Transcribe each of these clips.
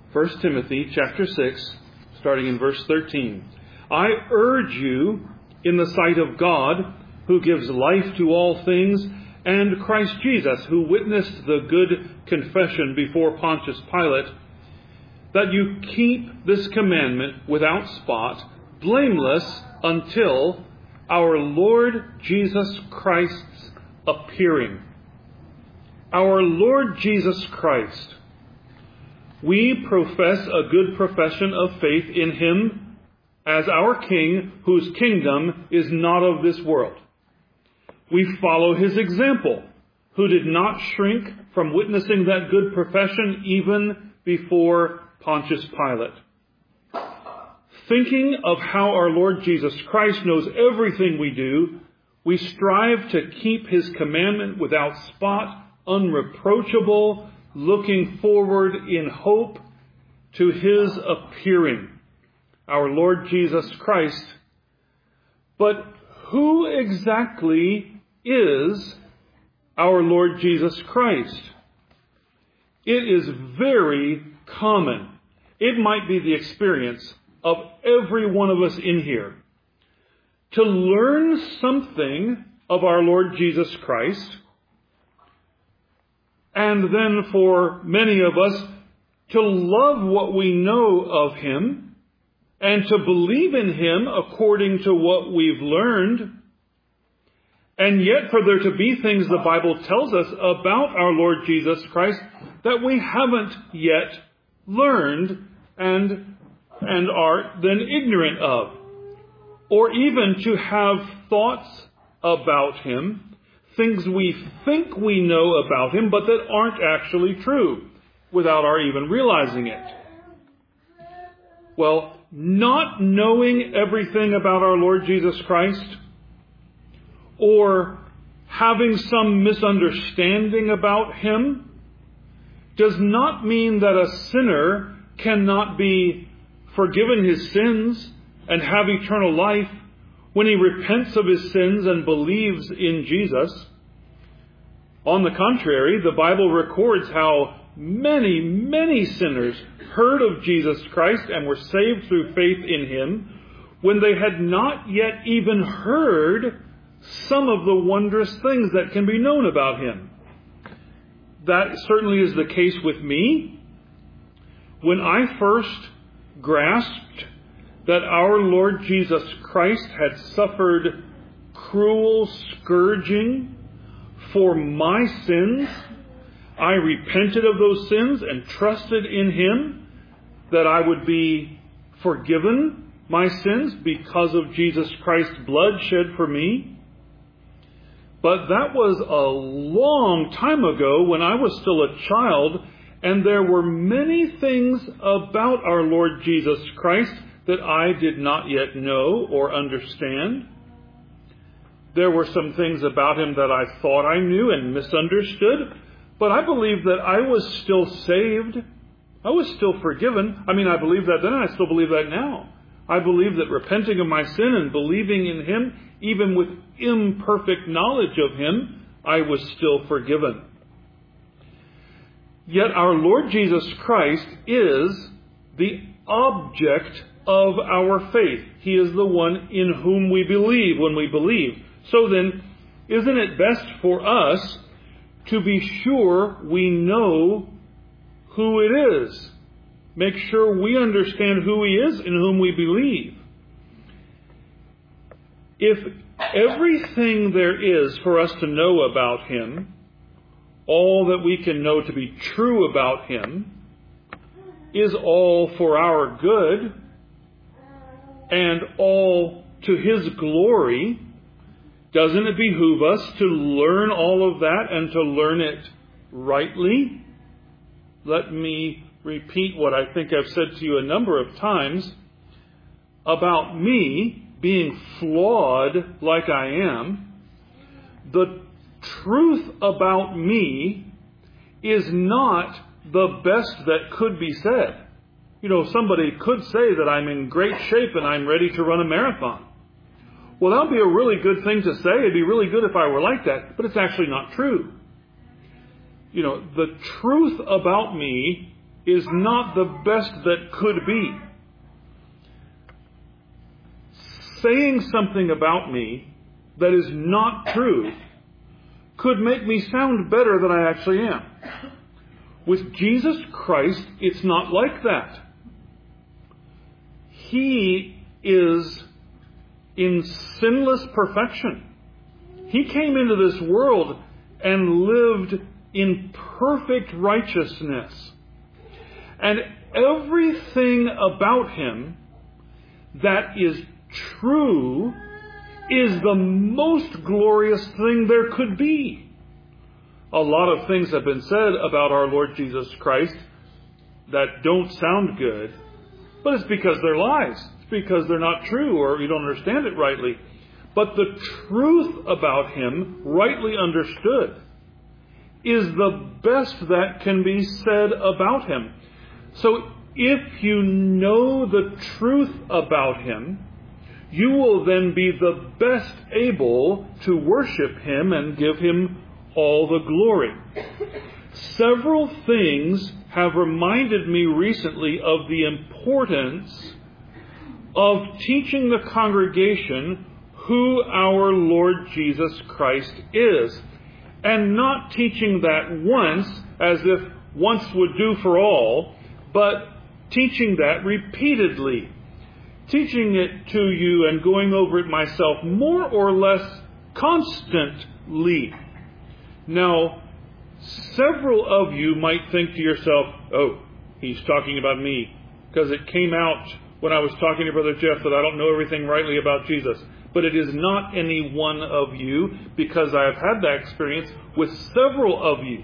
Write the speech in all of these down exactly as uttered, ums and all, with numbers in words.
First Timothy chapter six, starting in verse thirteen. I urge you in the sight of God, who gives life to all things, and Christ Jesus, who witnessed the good confession before Pontius Pilate, that you keep this commandment without spot, blameless, until our Lord Jesus Christ's appearing. Our Lord Jesus Christ. We profess a good profession of faith in him as our King, whose kingdom is not of this world. We follow his example, who did not shrink from witnessing that good profession even before Pontius Pilate. Thinking of how our Lord Jesus Christ knows everything we do, we strive to keep his commandment without spot, unreproachable, looking forward in hope to his appearing, our Lord Jesus Christ. But who exactly is our Lord Jesus Christ? It is very common. It might be the experience of every one of us in here to learn something of our Lord Jesus Christ, and then for many of us to love what we know of him and to believe in him according to what we've learned. And yet for there to be things the Bible tells us about our Lord Jesus Christ that we haven't yet learned and, and are then ignorant of. Or even to have thoughts about him, things we think we know about him, but that aren't actually true, without our even realizing it. Well, not knowing everything about our Lord Jesus Christ, or having some misunderstanding about him, does not mean that a sinner cannot be forgiven his sins and have eternal life when he repents of his sins and believes in Jesus. On the contrary, the Bible records how many, many sinners heard of Jesus Christ and were saved through faith in him when they had not yet even heard some of the wondrous things that can be known about him. That certainly is the case with me. When I first grasped that our Lord Jesus Christ had suffered cruel scourging for my sins, I repented of those sins and trusted in him that I would be forgiven my sins because of Jesus Christ's blood shed for me. But that was a long time ago when I was still a child, and there were many things about our Lord Jesus Christ that I did not yet know or understand. There were some things about him that I thought I knew and misunderstood, but I believe that I was still saved. I was still forgiven. I mean, I believe that then, and I still believe that now. I believe that repenting of my sin and believing in him, even with imperfect knowledge of him, I was still forgiven. Yet our Lord Jesus Christ is the object of our faith. He is the one in whom we believe when we believe. So then, isn't it best for us to be sure we know who it is? Make sure we understand who he is in whom we believe. If everything there is for us to know about him, all that we can know to be true about him, is all for our good and all to his glory, doesn't it behoove us to learn all of that and to learn it rightly? Let me repeat what I think I've said to you a number of times about me being flawed like I am. The truth about me is not the best that could be said. You know, somebody could say that I'm in great shape and I'm ready to run a marathon. Well, that would be a really good thing to say. It'd be really good if I were like that, but it's actually not true. You know, the truth about me is not the best that could be. Saying something about me that is not true could make me sound better than I actually am. With Jesus Christ, it's not like that. He is in sinless perfection. He came into this world and lived in perfect righteousness. And everything about him that is true is the most glorious thing there could be. A lot of things have been said about our Lord Jesus Christ that don't sound good, but it's because they're lies. It's because they're not true, or you don't understand it rightly. But the truth about him, rightly understood, is the best that can be said about him. So if you know the truth about him, you will then be the best able to worship him and give him all the glory. Several things have reminded me recently of the importance of teaching the congregation who our Lord Jesus Christ is, and not teaching that once as if once would do for all, but teaching that repeatedly. Teaching it to you and going over it myself more or less constantly. Now, several of you might think to yourself, oh, he's talking about me, because it came out when I was talking to Brother Jeff that I don't know everything rightly about Jesus. But it is not any one of you, because I have had that experience with several of you.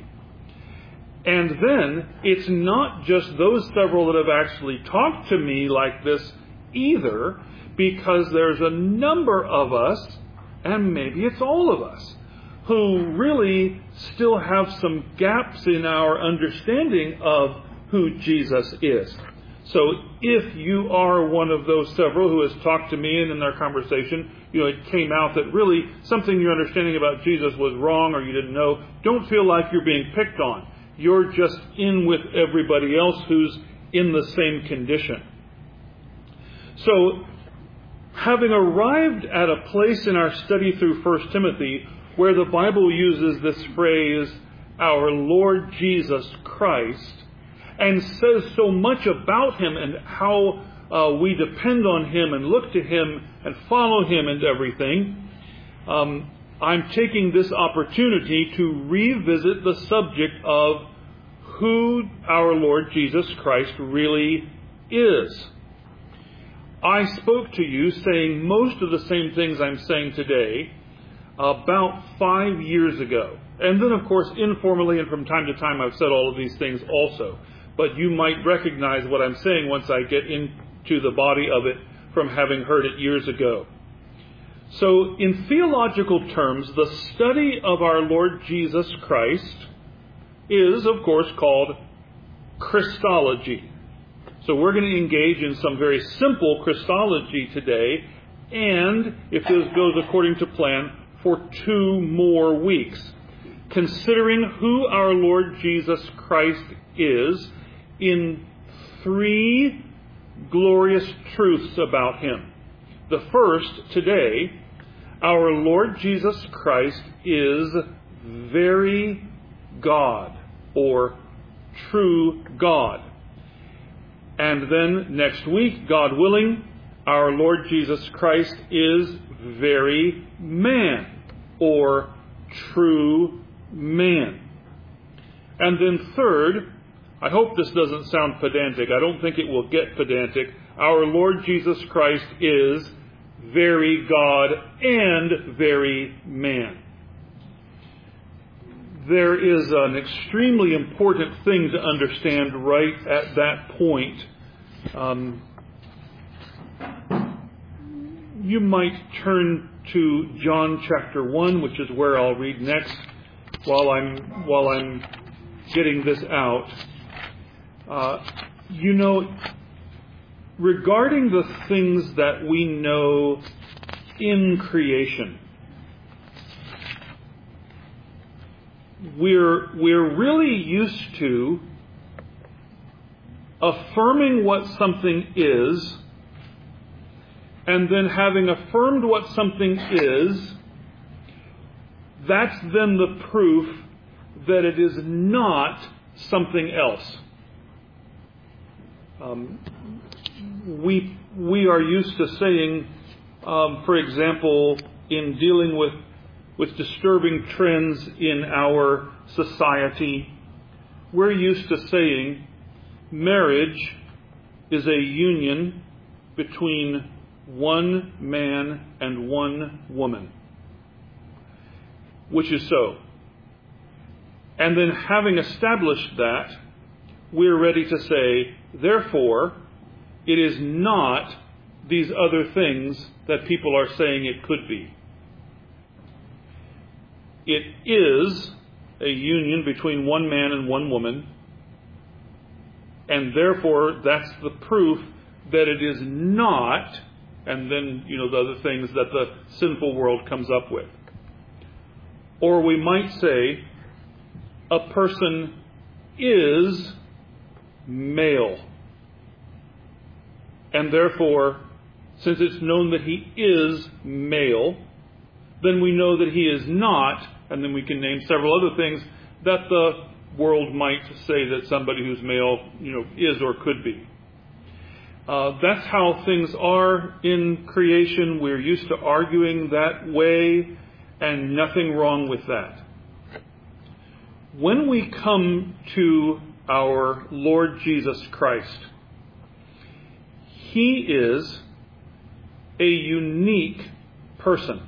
And then, it's not just those several that have actually talked to me like this either, because there's a number of us, and maybe it's all of us, who really still have some gaps in our understanding of who Jesus is. So if you are one of those several who has talked to me and in their conversation, you know, it came out that really something your understanding about Jesus was wrong or you didn't know, don't feel like you're being picked on. You're just in with everybody else who's in the same condition. So, having arrived at a place in our study through First Timothy where the Bible uses this phrase, our Lord Jesus Christ, and says so much about him and how uh, we depend on him and look to him and follow him and everything, um, I'm taking this opportunity to revisit the subject of who our Lord Jesus Christ really is. I spoke to you saying most of the same things I'm saying today about five years ago. And then, of course, informally and from time to time I've said all of these things also. But you might recognize what I'm saying once I get into the body of it from having heard it years ago. So, in theological terms, the study of our Lord Jesus Christ is, of course, called Christology. So we're going to engage in some very simple Christology today, and if this goes according to plan, for two more weeks, considering who our Lord Jesus Christ is in three glorious truths about him. The first, today, our Lord Jesus Christ is very God, or true God. And then next week, God willing, our Lord Jesus Christ is very man, or true man. And then third, I hope this doesn't sound pedantic. I don't think it will get pedantic. Our Lord Jesus Christ is very God and very man. There is an extremely important thing to understand right at that point. Um, you might turn to John chapter one, which is where I'll read next while I'm while I'm getting this out. Uh, you know, regarding the things that we know in creation, we're we're really used to affirming what something is, and then having affirmed what something is, that's then the proof that it is not something else. Um, we we are used to saying, um, for example, in dealing with with disturbing trends in our society, we're used to saying marriage is a union between one man and one woman, which is so. And then having established that, we're ready to say, therefore, it is not these other things that people are saying it could be. It is a union between one man and one woman, and therefore that's the proof that it is not, and then, you know, the other things that the sinful world comes up with. Or we might say, a person is male. And therefore, since it's known that he is male, then we know that he is not, and then we can name several other things that the world might say that somebody who's male, you know, is or could be. Uh, that's how things are in creation. We're used to arguing that way, and nothing wrong with that. When we come to our Lord Jesus Christ, He is a unique person.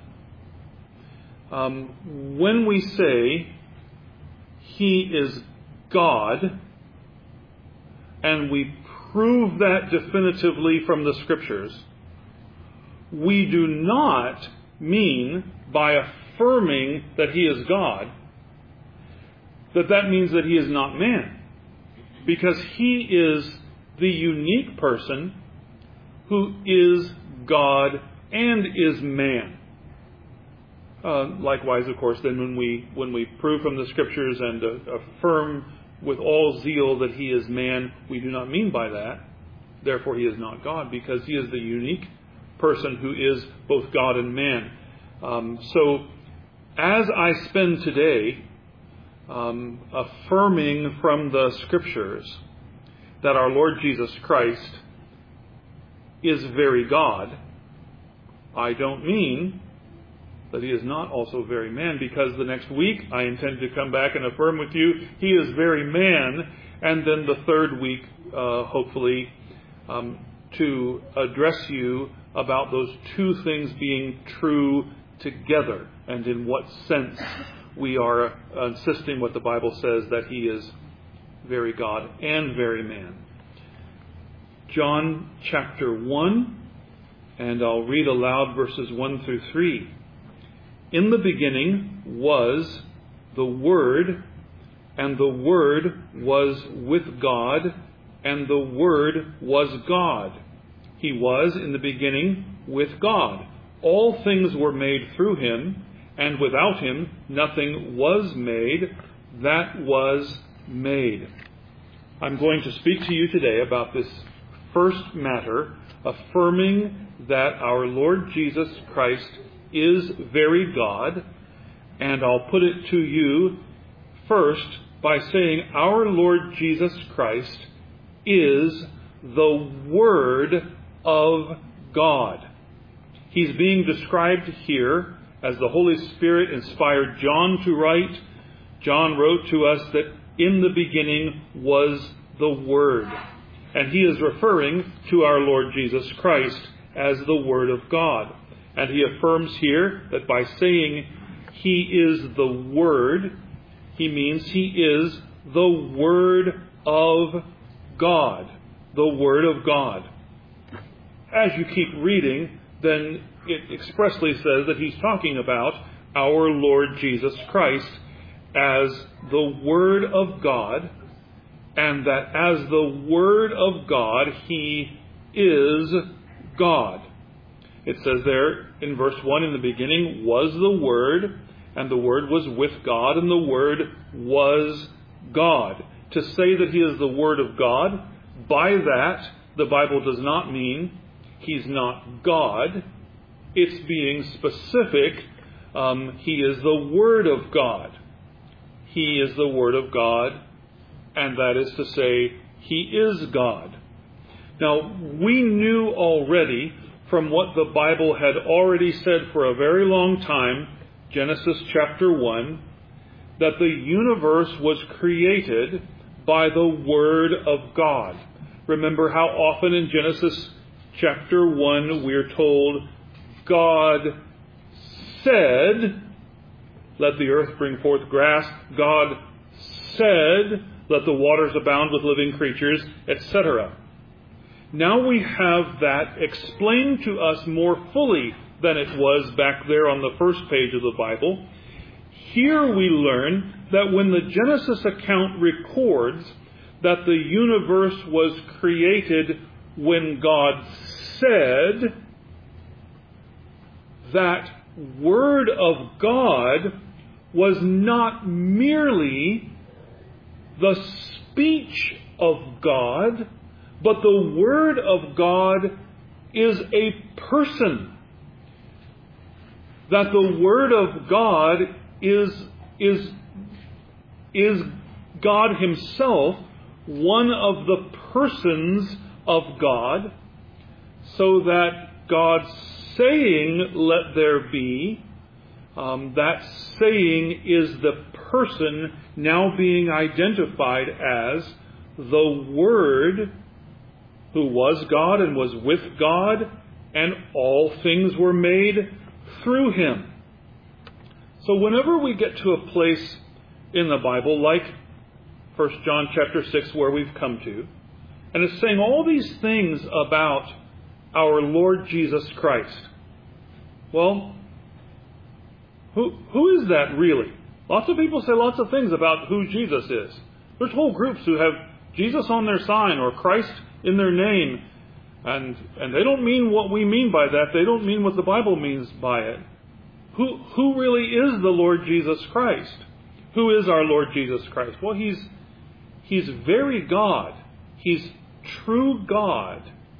Um, when we say He is God, and we prove that definitively from the Scriptures, we do not mean by affirming that He is God, that that means that He is not man. Because He is the unique person who is God and is man. Uh, likewise, of course, then when we when we prove from the Scriptures and uh, affirm with all zeal that He is man, we do not mean by that, therefore He is not God, because He is the unique person who is both God and man. Um, so, as I spend today um, affirming from the Scriptures that our Lord Jesus Christ is very God, I don't mean that He is not also very man, because the next week I intend to come back and affirm with you He is very man, and then the third week, uh, hopefully, um, to address you about those two things being true together, and in what sense we are insisting what the Bible says that He is very God and very man. John chapter one, and I'll read aloud verses one through three. In the beginning was the Word, and the Word was with God, and the Word was God. He was in the beginning with God. All things were made through Him, and without Him nothing was made that was made. I'm going to speak to you today about this first matter, affirming that our Lord Jesus Christ is very God, and I'll put it to you first by saying our Lord Jesus Christ is the Word of God. He's being described here as the Holy Spirit inspired John to write. John wrote to us that in the beginning was the Word. And he is referring to our Lord Jesus Christ as the Word of God. And he affirms here that by saying He is the Word, he means He is the Word of God. The Word of God. As you keep reading, then it expressly says that he's talking about our Lord Jesus Christ as the Word of God, and that as the Word of God, He is God. It says there in verse one, in the beginning was the Word, and the Word was with God, and the Word was God. To say that He is the Word of God by that, the Bible does not mean he's not God. It's being specific. Um, he is the Word of God. He is the Word of God, and that is to say, he is God. Now, we knew already from what the Bible had already said for a very long time, Genesis chapter one, that the universe was created by the Word of God. Remember how often in Genesis chapter one we're told, God said, let the earth bring forth grass. God said, let the waters abound with living creatures, et cetera. Now we have that explained to us more fully than it was back there on the first page of the Bible. Here we learn that when the Genesis account records that the universe was created when God said, that Word of God was not merely the speech of God, but the Word of God is a person. That the Word of God is, is, is God Himself, one of the persons of God, so that God saying, let there be, um, that saying is the person now being identified as the Word who was God and was with God, and all things were made through Him. So whenever we get to a place in the Bible, like First John chapter six, where we've come to, and it's saying all these things about our Lord Jesus Christ. Well, who who is that really? Lots of people say lots of things about who Jesus is. There's whole groups who have Jesus on their sign or Christ in their name. And and they don't mean what we mean by that. They don't mean what the Bible means by it. Who who really is the Lord Jesus Christ? Who is our Lord Jesus Christ? Well, he's he's very God. He's true God.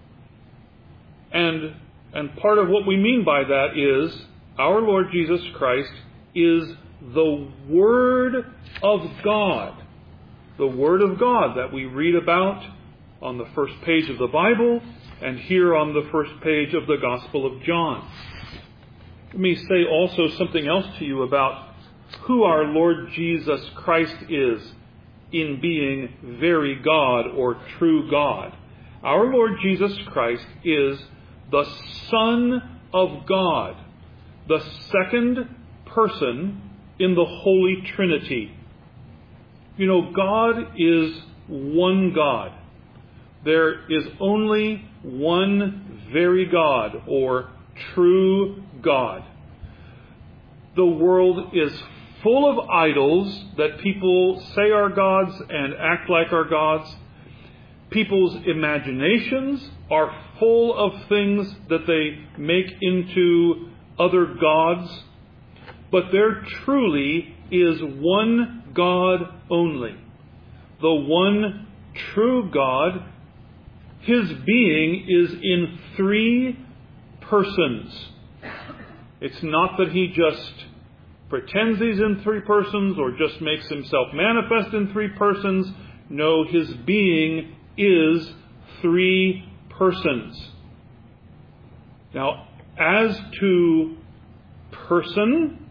And and part of what we mean by that is our Lord Jesus Christ is the Word of God. The Word of God that we read about on the first page of the Bible and here on the first page of the Gospel of John. Let me say also something else to you about who our Lord Jesus Christ is in being very God or true God. Our Lord Jesus Christ is the Son of God, the second person in the Holy Trinity. You know, God is one God. There is only one very God or true God. The world is full of idols that people say are gods and act like are gods. People's imaginations are full of things that they make into other gods. But there truly is one God only. The one true God. His being is in three persons. It's not that he just pretends he's in three persons or just makes himself manifest in three persons. No, his being is three persons. Now, as to person,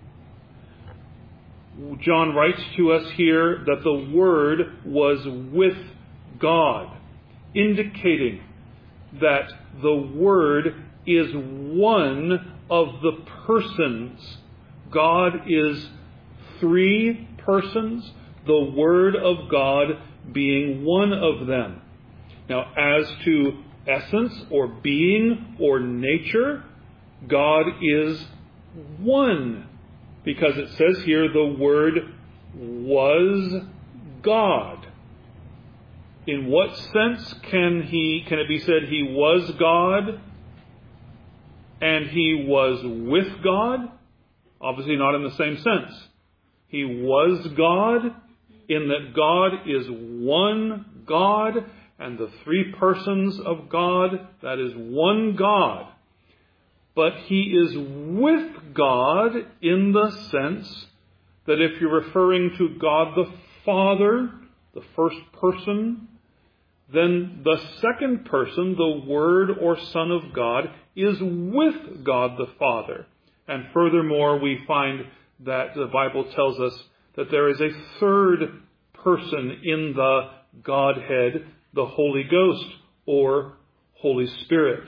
John writes to us here that the Word was with God, indicating that the Word is one of the persons. God is three persons, the Word of God being one of them. Now, as to essence or being or nature, God is one. Because it says here the Word was God. In what sense can he can it be said he was God and he was with God? Obviously not in the same sense. He was God in that God is one God and the three persons of God, that is one God. But he is with God in the sense that if you're referring to God the Father, the first person, then the second person, the Word or Son of God, is with God the Father. And furthermore, we find that the Bible tells us that there is a third person in the Godhead, the Holy Ghost or Holy Spirit.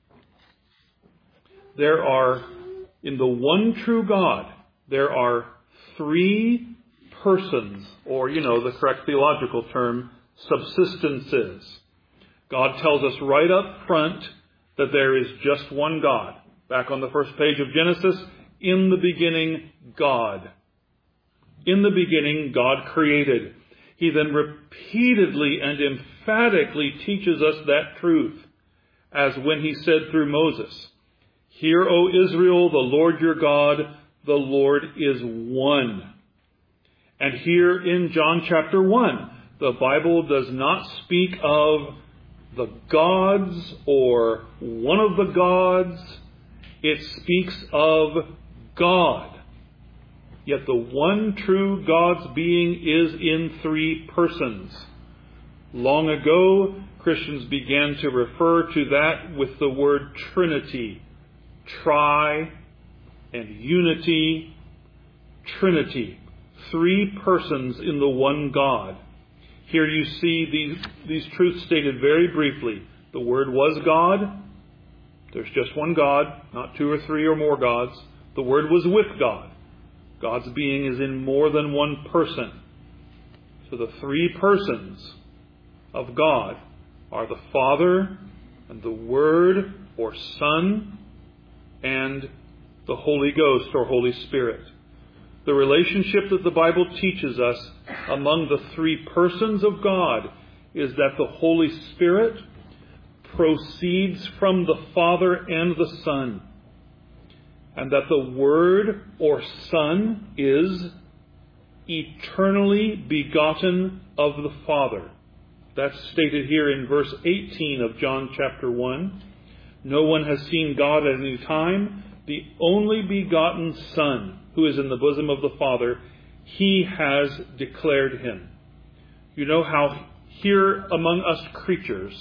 There are, in the one true God, there are three persons, or, you know, the correct theological term, subsistences. God tells us right up front that there is just one God. Back on the first page of Genesis, in the beginning, God. In the beginning, God created. He then repeatedly and emphatically teaches us that truth, as when he said through Moses, "Hear, O Israel, the Lord your God, the Lord is one." And here in John chapter one, the Bible does not speak of the gods or one of the gods. It speaks of God. Yet the one true God's being is in three persons. Long ago, Christians began to refer to that with the word Trinity. Tri and unity, Trinity. Three persons in the one God. Here you see these, these truths stated very briefly. The Word was God. There's just one God, not two or three or more gods. The Word was with God. God's being is in more than one person. So the three persons of God are the Father and the Word or Son and the Holy Ghost or Holy Spirit. The relationship that the Bible teaches us among the three persons of God is that the Holy Spirit proceeds from the Father and the Son, and that the Word or Son is eternally begotten of the Father. That's stated here in verse eighteen of John chapter one. No one has seen God at any time. The only begotten Son, who is in the bosom of the Father, he has declared him. You know how here among us creatures,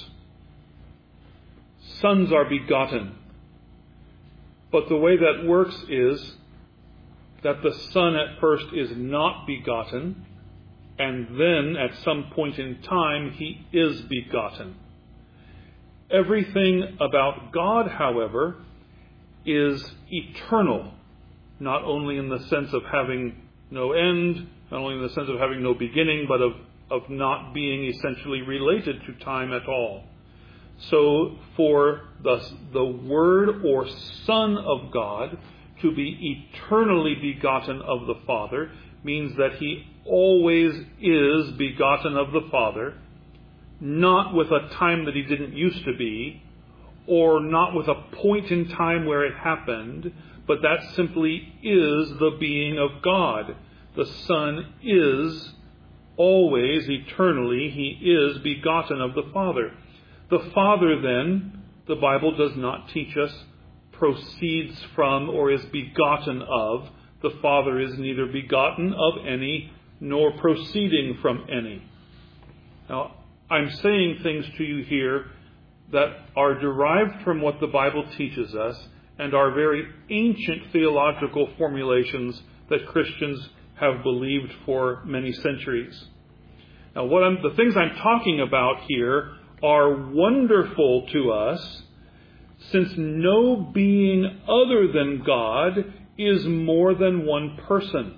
sons are begotten. But the way that works is that the Son at first is not begotten, and then at some point in time he is begotten. Everything about God, however, is eternal, not only in the sense of having no end, not only in the sense of having no beginning, but of, of not being essentially related to time at all. So for the, the Word or Son of God to be eternally begotten of the Father means that he always is begotten of the Father, not with a time that he didn't used to be, or not with a point in time where it happened, but that simply is the being of God. The Son is always, eternally, he is begotten of the Father. The Father then, the Bible does not teach us, proceeds from or is begotten of. The Father is neither begotten of any nor proceeding from any. Now, I'm saying things to you here that are derived from what the Bible teaches us and are very ancient theological formulations that Christians have believed for many centuries. Now, what I'm, the things I'm talking about here are wonderful to us, since no being other than God is more than one person.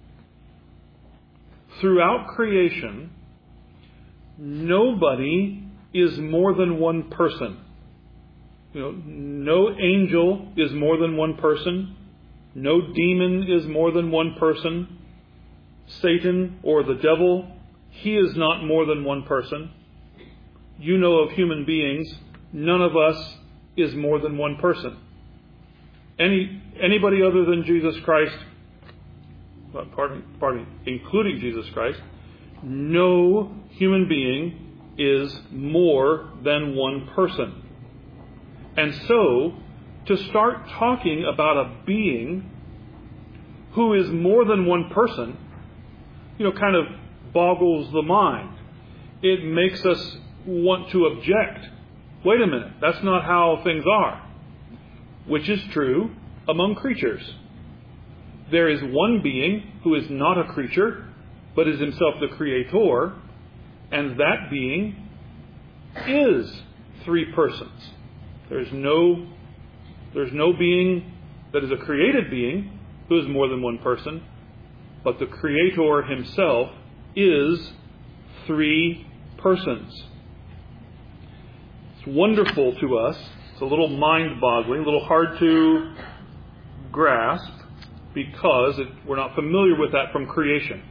Throughout creation, nobody is more than one person. You know, no angel is more than one person. No demon is more than one person. Satan or the devil, he is not more than one person. You know of human beings, none of us is more than one person. Any anybody other than Jesus Christ, pardon me, pardon me, including Jesus Christ, no human being is more than one person. And so, to start talking about a being who is more than one person, you know, kind of boggles the mind. It makes us want to object. Wait a minute, that's not how things are. Which is true among creatures. There is one being who is not a creature, but is himself the creator, and that being is three persons. There's no, there's no being that is a created being who is more than one person, but the creator himself is three persons. It's wonderful to us. It's a little mind-boggling, a little hard to grasp because it, we're not familiar with that from creation.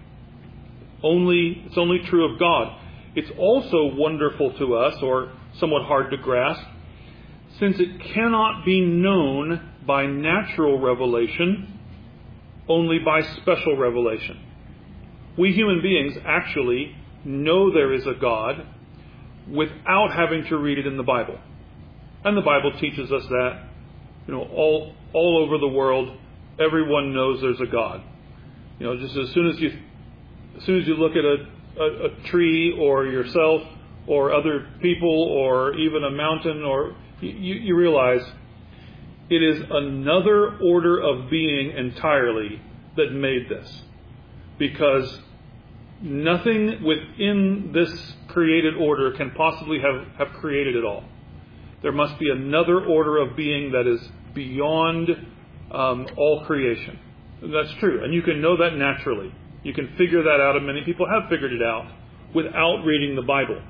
Only it's only true of God. It's also wonderful to us, or somewhat hard to grasp, since it cannot be known by natural revelation, only by special revelation. We human beings actually know there is a God without having to read it in the Bible. And the Bible teaches us that, you know, all all over the world, everyone knows there's a God. You know, just as soon as you as soon as you look at a, a, a tree or yourself or other people or even a mountain, or you, you realize it is another order of being entirely that made this. Because nothing within this created order can possibly have, have created it all. There must be another order of being that is beyond um, all creation. And that's true. And you can know that naturally. You can figure that out, and many people have figured it out without reading the Bible.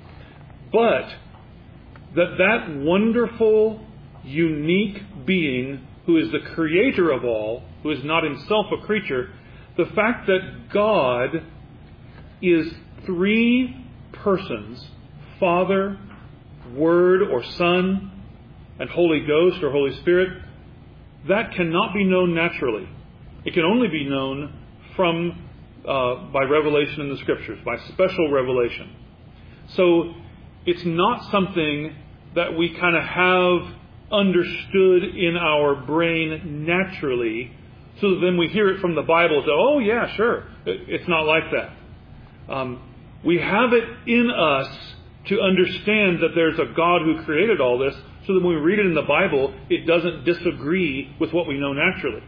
But that that wonderful, unique being who is the creator of all, who is not himself a creature, the fact that God is three persons, Father, Word or Son, and Holy Ghost or Holy Spirit, that cannot be known naturally. It can only be known from uh, by revelation in the Scriptures, by special revelation. So it's not something that we kind of have understood in our brain naturally, so that then we hear it from the Bible and say, oh yeah, sure. It's not like that. Um, we have it in us to understand that there's a God who created all this, so that when we read it in the Bible, it doesn't disagree with what we know naturally.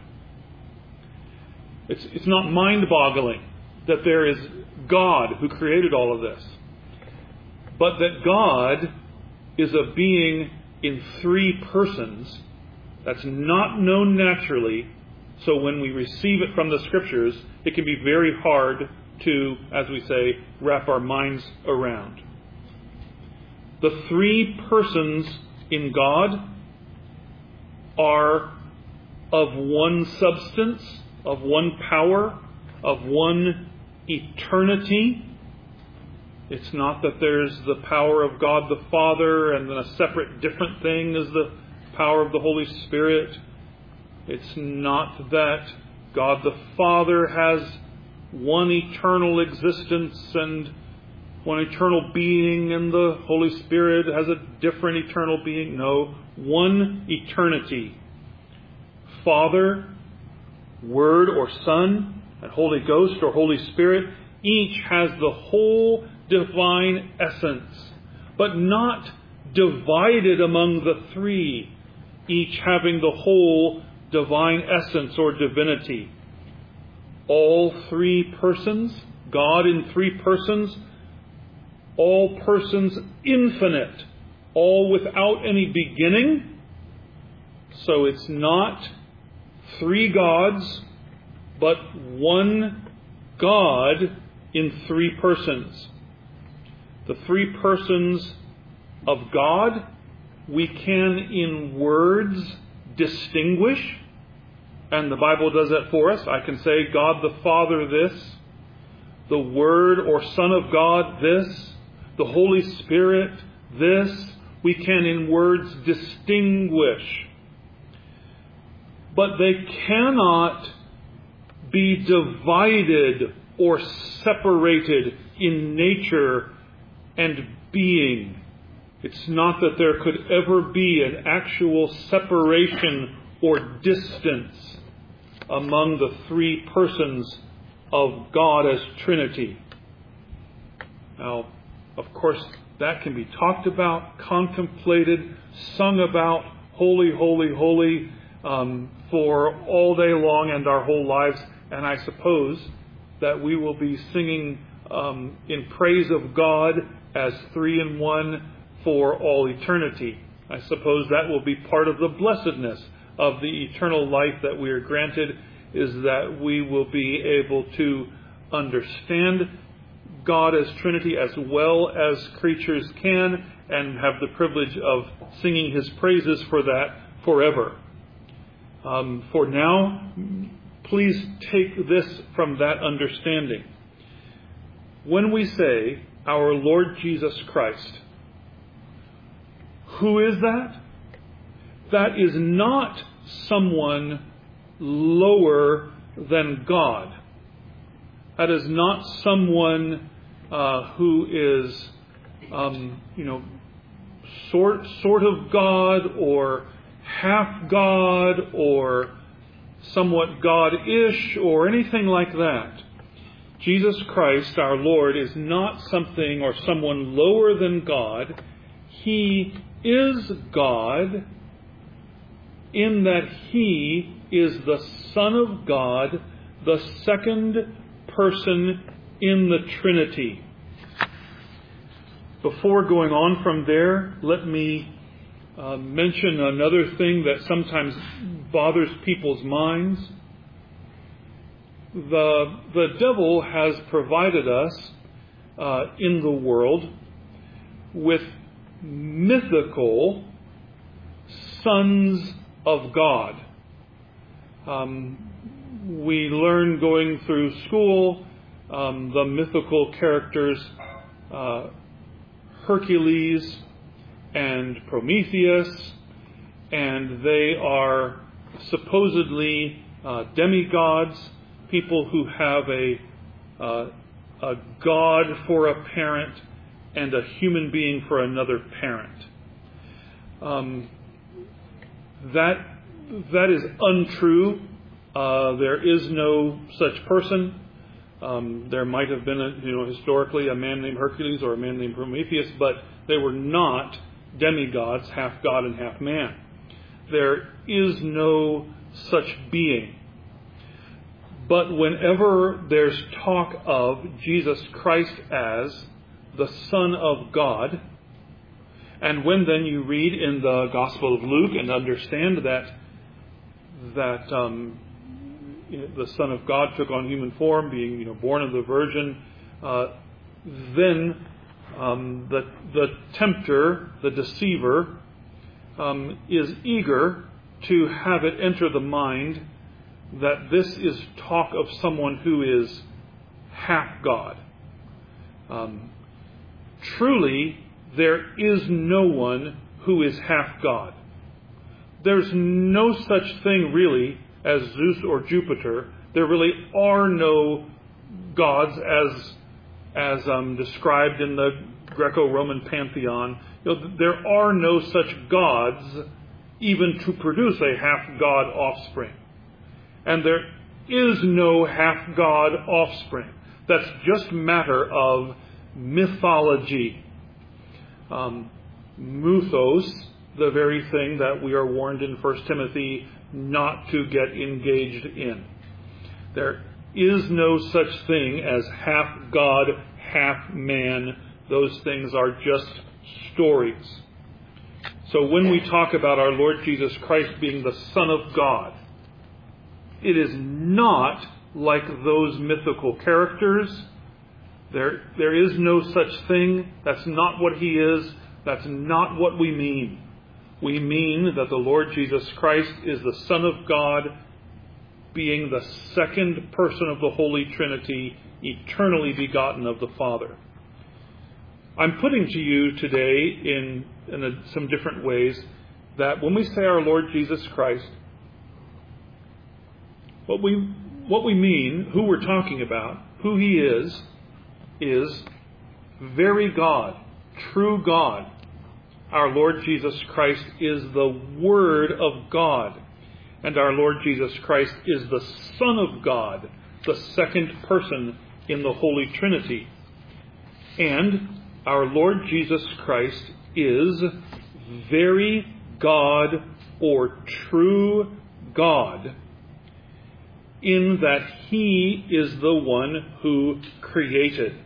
It's, it's not mind-boggling that there is God who created all of this, but that God is a being in three persons that's not known naturally, so when we receive it from the Scriptures, it can be very hard to, as we say, wrap our minds around. The three persons in God are of one substance, of one power, of one eternity. It's not that there's the power of God the Father and then a separate different thing is the power of the Holy Spirit. It's not that God the Father has one eternal existence and one eternal being, and the Holy Spirit has a different eternal being. No, one eternity. Father, Word or Son, and Holy Ghost or Holy Spirit, each has the whole divine essence, but not divided among the three, each having the whole divine essence or divinity. All three persons, God in three persons, all persons infinite, all without any beginning. So it's not three gods, but one God in three persons. The three persons of God we can in words distinguish, and the Bible does that for us. I can say God the Father this, the Word or Son of God this, the Holy Spirit this. We can in words distinguish. But they cannot be divided or separated in nature and being. It's not that there could ever be an actual separation or distance among the three persons of God as Trinity. Now, of course, that can be talked about, contemplated, sung about, holy, holy, holy, um, for all day long and our whole lives. And I suppose that we will be singing um, in praise of God as three in one for all eternity. I suppose that will be part of the blessedness of the eternal life that we are granted, is that we will be able to understand God as Trinity as well as creatures can, and have the privilege of singing His praises for that forever. Um, for now, please take this from that understanding. When we say our Lord Jesus Christ, who is that? That is not someone lower than God. That is not someone uh, who is, um, you know, sort sort of God or half God or somewhat God-ish or anything like that. Jesus Christ, our Lord, is not something or someone lower than God. He is God in that He is the Son of God, the second person in the Trinity. Before going on from there, let me uh, mention another thing that sometimes bothers people's minds. The, the devil has provided us uh, in the world with mythical sons of God. Um, we learn going through school um, the mythical characters uh, Hercules and Prometheus, and they are supposedly uh, demigods, people who have a uh, a god for a parent and a human being for another parent. Um, that that is untrue. Uh, there is no such person. Um, there might have been, a, you know, historically a man named Hercules or a man named Prometheus, but they were not demigods, half God and half man. There is no such being. But whenever there's talk of Jesus Christ as the Son of God, and when then you read in the Gospel of Luke and understand that that um, the Son of God took on human form, being you know born of the Virgin, uh, then um, the the tempter, the deceiver, um, is eager to have it enter the mind that this is talk of someone who is half God. Um, truly, there is no one who is half God. There's no such thing really as Zeus or Jupiter. There really are no gods as as um, described in the Greco-Roman pantheon. You know, there are no such gods even to produce a half-God offspring. And there is no half-God offspring. That's just matter of mythology. Um, mythos, the very thing that we are warned in First Timothy not to get engaged in. There is no such thing as half God, half man. Those things are just stories. So when we talk about our Lord Jesus Christ being the Son of God, it is not like those mythical characters. There, there is no such thing. That's not what He is. That's not what we mean. We mean that the Lord Jesus Christ is the Son of God, being the second person of the Holy Trinity, eternally begotten of the Father. I'm putting to you today in, in a, some different ways that when we say our Lord Jesus Christ, what we what we mean, who we're talking about, who He is, is very God. true God. Our Lord Jesus Christ is the Word of God. And our Lord Jesus Christ is the Son of God, the second person in the Holy Trinity. And our Lord Jesus Christ is very God or true God, in that he is the one who created.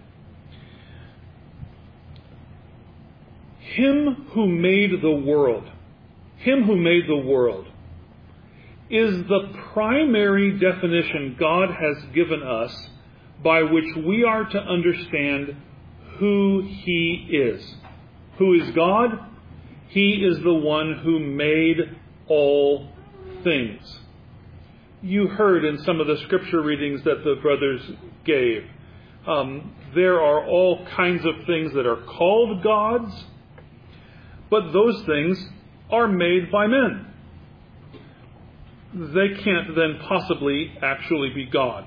Him who made the world, him who made the world, is the primary definition God has given us by which we are to understand who he is. Who is God? He is the one who made all things. You heard in some of the scripture readings that the brothers gave, um, there are all kinds of things that are called gods, but those things are made by men. They can't then possibly actually be God.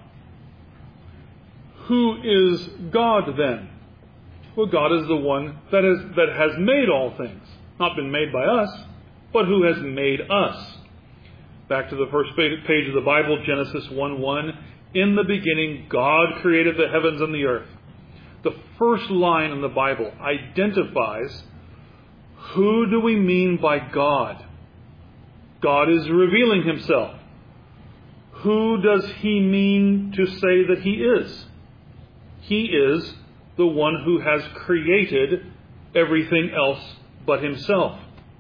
Who is God then? Well, God is the one that has, that has made all things. Not been made by us, but who has made us. Back to the first page of the Bible, Genesis one one. In the beginning, God created the heavens and the earth. The first line in the Bible identifies who do we mean by God. God is revealing himself. Who does he mean to say that he is? He is the one who has created everything else but himself.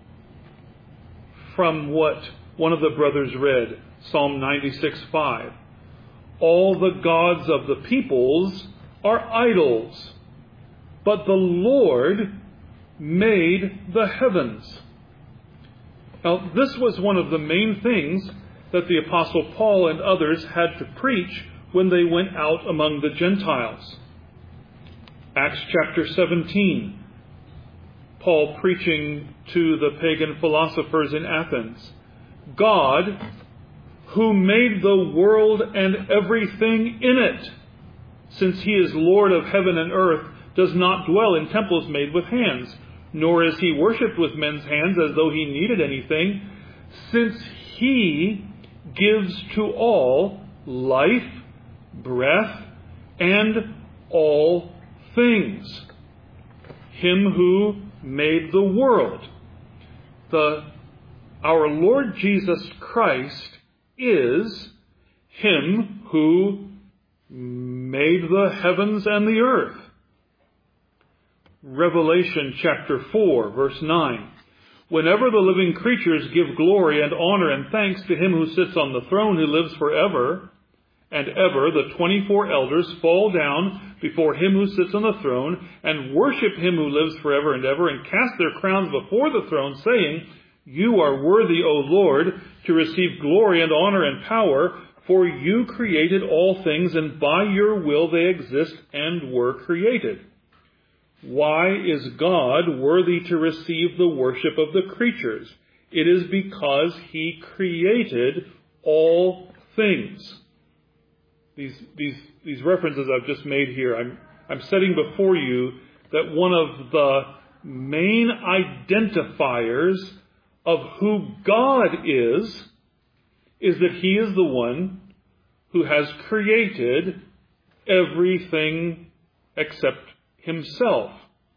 From what one of the brothers read, Psalm ninety-six five. All the gods of the peoples are idols, but the Lord made the heavens. Now, this was one of the main things that the Apostle Paul and others had to preach when they went out among the Gentiles. Acts chapter seventeen, Paul preaching to the pagan philosophers in Athens. God, who made the world and everything in it, since he is Lord of heaven and earth, does not dwell in temples made with hands, nor is he worshipped with men's hands as though he needed anything, since he gives to all life, breath, and all things. Him who made the world. The, our Lord Jesus Christ is him who made the heavens and the earth. Revelation chapter four, verse nine. Whenever the living creatures give glory and honor and thanks to him who sits on the throne, who lives forever and ever, the twenty-four elders fall down before him who sits on the throne and worship him who lives forever and ever, and cast their crowns before the throne, saying, You are worthy, O Lord, to receive glory and honor and power, for you created all things, and by your will they exist and were created. Why is God worthy to receive the worship of the creatures? It is because he created all things. These, these, these references I've just made here, I'm, I'm setting before you that one of the main identifiers of who God is, is that he is the one who has created everything except himself.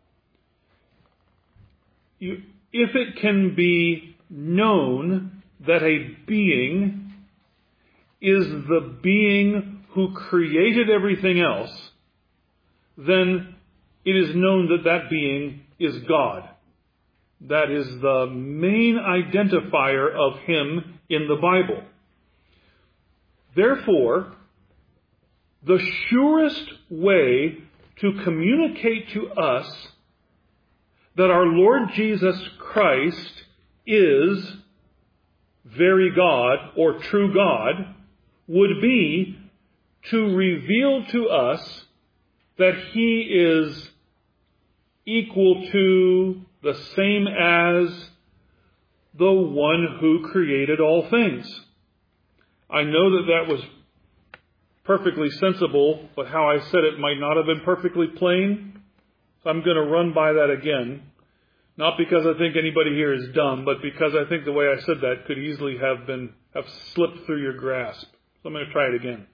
You, if it can be known that a being is the being who created everything else, then it is known that that being is God. That is the main identifier of him in the Bible. Therefore, the surest way to communicate to us that our Lord Jesus Christ is very God or true God would be to reveal to us that he is equal to, the same as, the one who created all things. I know that that was perfectly sensible, but how I said it might not have been perfectly plain. So I'm going to run by that again. Not because I think anybody here is dumb, but because I think the way I said that could easily have been have slipped through your grasp. So I'm going to try it again.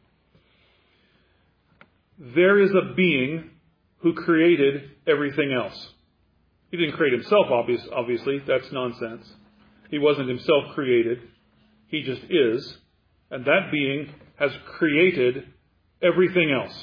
There is a being who created everything else. He didn't create himself, obvious, obviously. That's nonsense. He wasn't himself created. He just is. And that being has created everything else.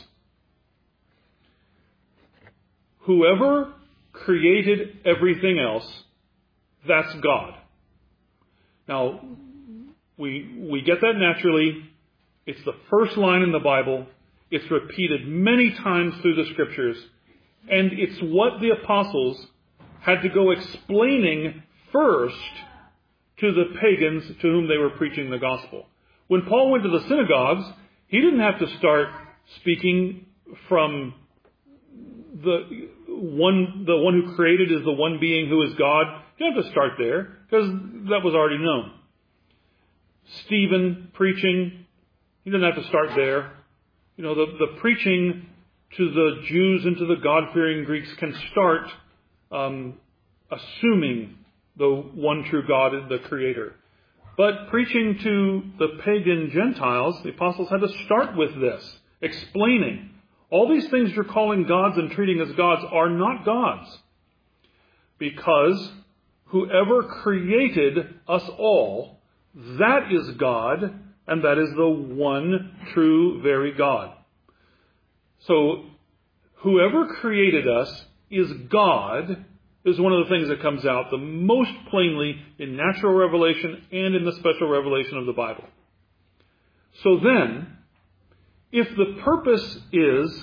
Whoever created everything else, that's God. Now, we we get that naturally. It's the first line in the Bible. It's repeated many times through the Scriptures. And it's what the apostles had to go explaining first to the pagans to whom they were preaching the gospel. When Paul went to the synagogues, he didn't have to start speaking from the one, the one who created is the one being who is God. You don't have to start there, because that was already known. Stephen preaching, he didn't have to start there. You know, the, the preaching to the Jews and to the God-fearing Greeks can start um, assuming the one true God is the Creator. But preaching to the pagan Gentiles, the apostles had to start with this, explaining all these things you're calling gods and treating as gods are not gods. Because whoever created us all, that is God, and that is the one true, very God. So, whoever created us is God, is one of the things that comes out the most plainly in natural revelation and in the special revelation of the Bible. So then, if the purpose is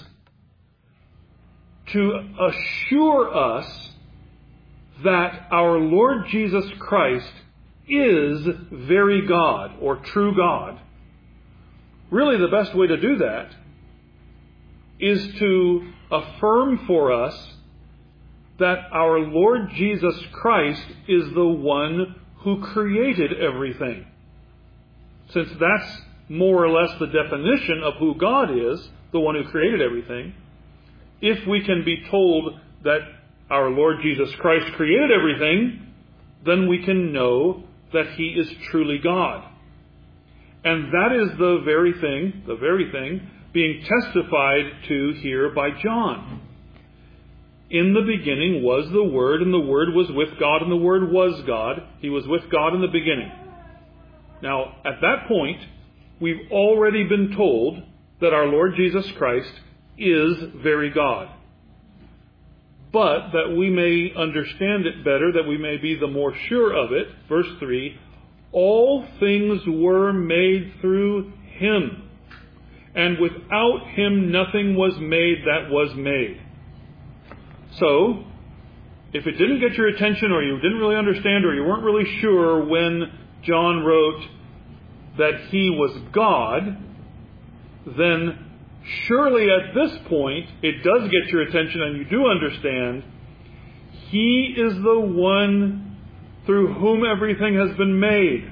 to assure us that our Lord Jesus Christ is very God, or true God, really the best way to do that is to affirm for us that our Lord Jesus Christ is the one who created everything. Since that's more or less the definition of who God is, the one who created everything, if we can be told that our Lord Jesus Christ created everything, then we can know that He is truly God. And that is the very thing, the very thing, being testified to here by John. In the beginning was the Word, and the Word was with God, and the Word was God. He was with God in the beginning. Now, at that point, we've already been told that our Lord Jesus Christ is very God. But that we may understand it better, that we may be the more sure of it, verse three, all things were made through Him, and without Him nothing was made that was made. So, if it didn't get your attention, or you didn't really understand, or you weren't really sure when John wrote that He was God, then surely at this point it does get your attention and you do understand He is the one through whom everything has been made.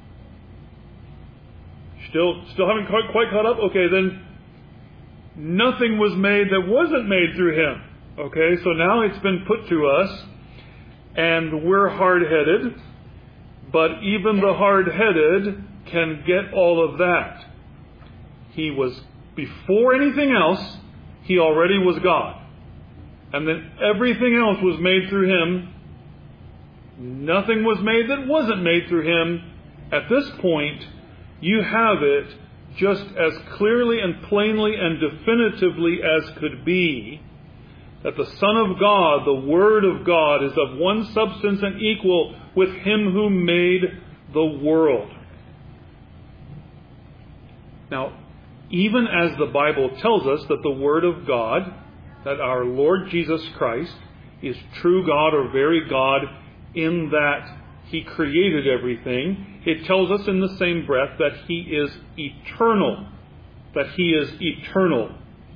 Still, still haven't quite, quite caught up? Okay, then nothing was made that wasn't made through Him. Okay, so now it's been put to us, and we're hard-headed, but even the hard-headed can get all of that. He was, before anything else, He already was God. And then everything else was made through Him. Nothing was made that wasn't made through Him. At this point, you have it just as clearly and plainly and definitively as could be, that the Son of God, the Word of God, is of one substance and equal with Him who made the world. Now, even as the Bible tells us that the Word of God, that our Lord Jesus Christ is true God or very God in that He created everything, it tells us in the same breath that He is eternal. That He is eternal.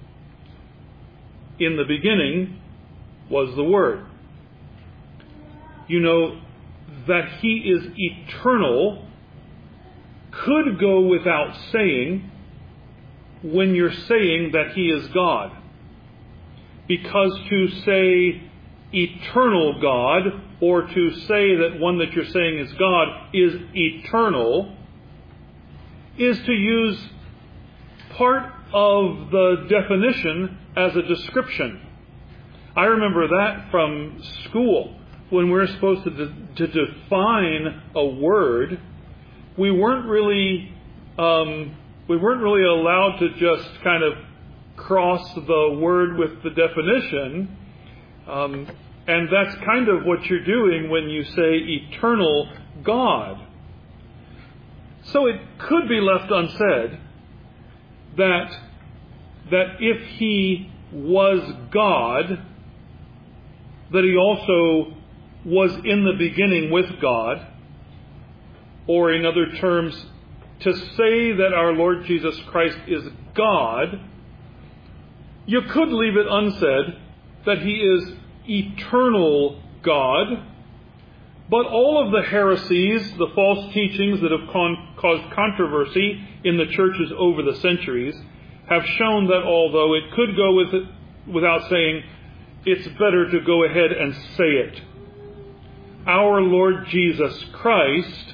In the beginning was the Word. You know, that He is eternal could go without saying when you're saying that He is God. because to say eternal God, or to say that one that you're saying is God is eternal, is to use part of the definition as a description. I remember that from school. When we're supposed to, de- to define a word, we weren't really um, we weren't really allowed to just kind of cross the word with the definition. Um, and that's kind of what you're doing when you say eternal God. So it could be left unsaid that that if he was God, that he also was in the beginning with God, or in other terms, to say that our Lord Jesus Christ is God, you could leave it unsaid that he is eternal God, but all of the heresies, the false teachings that have con- caused controversy in the churches over the centuries have shown that although it could go with it without saying, it's better to go ahead and say it. Our Lord Jesus Christ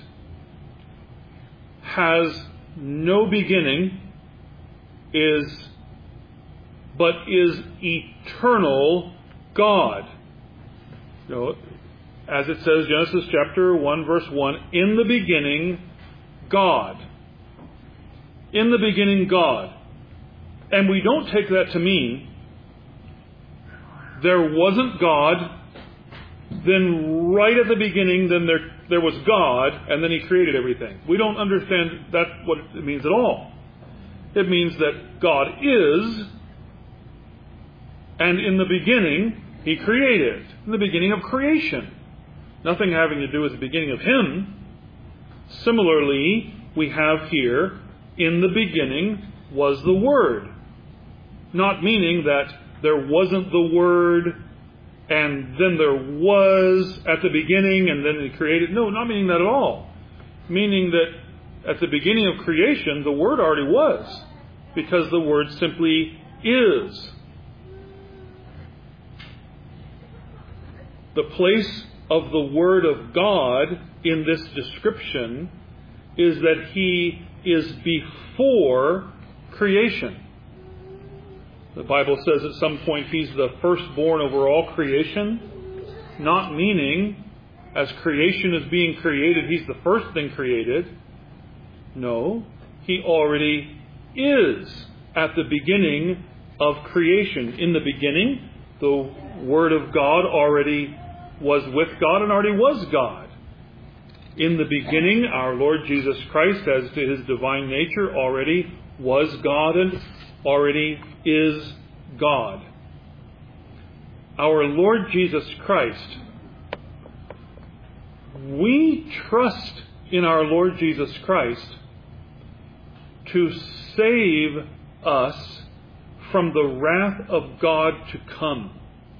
has no beginning, is but is eternal God. You know, as it says, Genesis chapter one, verse one, in the beginning, God. In the beginning, God. And we don't take that to mean there wasn't God, then right at the beginning, then there there was God, and then he created everything. We don't understand that's what it means at all. It means that God is, and in the beginning, he created. In the beginning of creation. Nothing having to do with the beginning of him. Similarly, we have here, in the beginning was the Word. Not meaning that there wasn't the Word, and then there was at the beginning, and then he created. No, not meaning that at all. Meaning that at the beginning of creation, the Word already was, because the Word simply is. The place of the Word of God in this description is that he is before creation. The Bible says at some point he's the firstborn over all creation, not meaning as creation is being created, he's the first thing created. No, he already is at the beginning of creation. In the beginning, the Word of God already was with God and already was God. In the beginning, our Lord Jesus Christ, as to his divine nature, already was God and already is God. Our Lord Jesus Christ, we trust in our Lord Jesus Christ to save us from the wrath of God to come.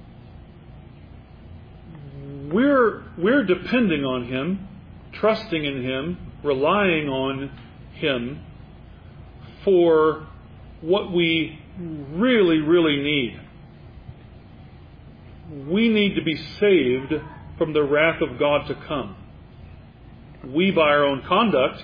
We're, we're depending on him, trusting in him, relying on him for what we really, really need. We need to be saved from the wrath of God to come. We, by our own conduct,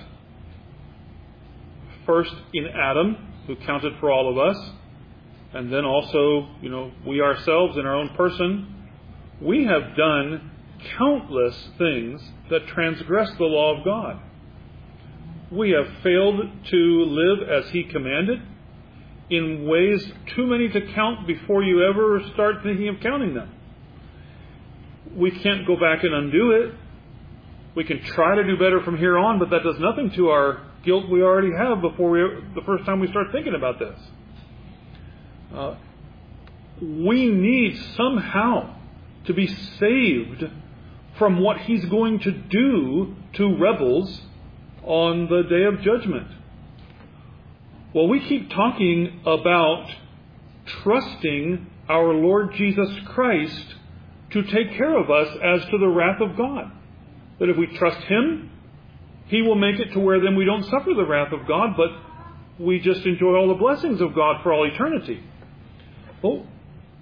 first in Adam, who counted for all of us, and then also, you know, we ourselves in our own person, we have done countless things that transgress the law of God. We have failed to live as he commanded in ways too many to count before you ever start thinking of counting them. We can't go back and undo it. We can try to do better from here on, but that does nothing to our guilt we already have before we, the first time we start thinking about this. Uh, we need somehow to be saved from what he's going to do to rebels on the day of judgment. Well, we keep talking about trusting our Lord Jesus Christ to take care of us as to the wrath of God. That if we trust him, he will make it to where then we don't suffer the wrath of God, but we just enjoy all the blessings of God for all eternity. Well,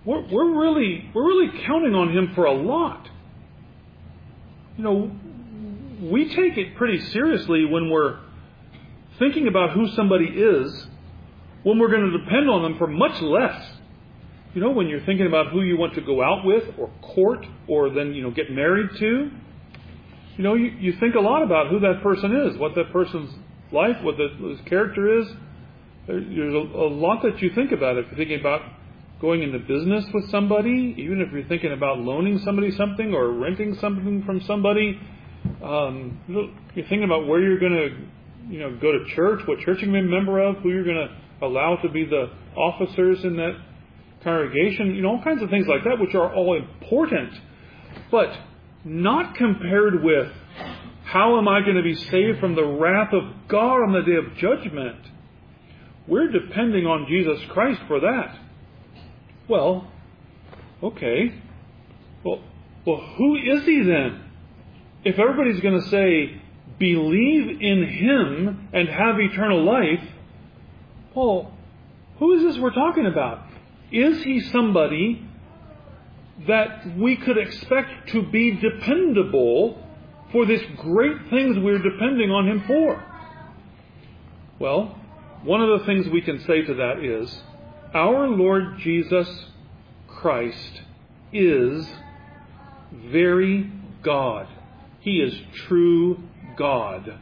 we're, we're really we're really counting on Him for a lot. You know, we take it pretty seriously when we're thinking about who somebody is, when we're going to depend on them for much less. You know, when you're thinking about who you want to go out with or court or then, you know, get married to, you know, you, you think a lot about who that person is, what that person's life, what the, his character is. There's a, a lot that you think about if you're thinking about going into business with somebody, even if you're thinking about loaning somebody something or renting something from somebody. Um, you're thinking about where you're going to, you know, go to church, what church you're going to be a member of, who you're going to allow to be the officers in that congregation, you know, all kinds of things like that, which are all important, but not compared with how am I going to be saved from the wrath of God on the day of judgment. We're depending on Jesus Christ for that. Well, okay. Well, well, who is He then? If everybody's going to say, believe in Him and have eternal life, well, who is this we're talking about? Is He somebody that we could expect to be dependable for these great things we're depending on Him for? Well, one of the things we can say to that is, our Lord Jesus Christ is very God. He is true God.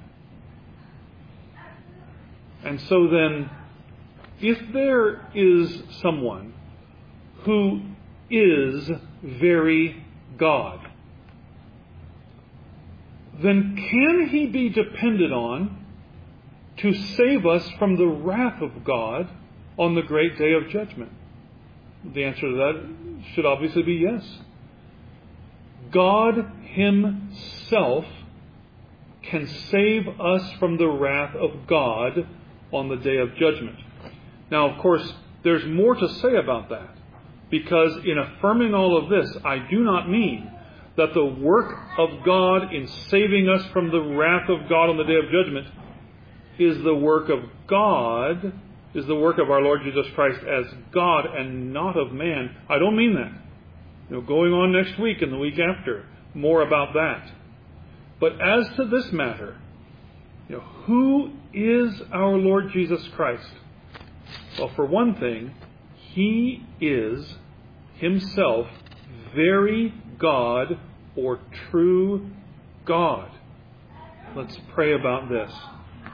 And so then, if there is someone who is very God, then can He be depended on to save us from the wrath of God on the great day of judgment? The answer to that should obviously be yes. God Himself can save us from the wrath of God on the day of judgment. Now, of course, there's more to say about that, because in affirming all of this, I do not mean that the work of God in saving us from the wrath of God on the day of judgment is the work of God, is the work of our Lord Jesus Christ as God and not of man. I don't mean that. You know, going on next week and the week after, more about that. But as to this matter, you know, who is our Lord Jesus Christ? Well, for one thing, He is Himself very God or true God. Let's pray about this.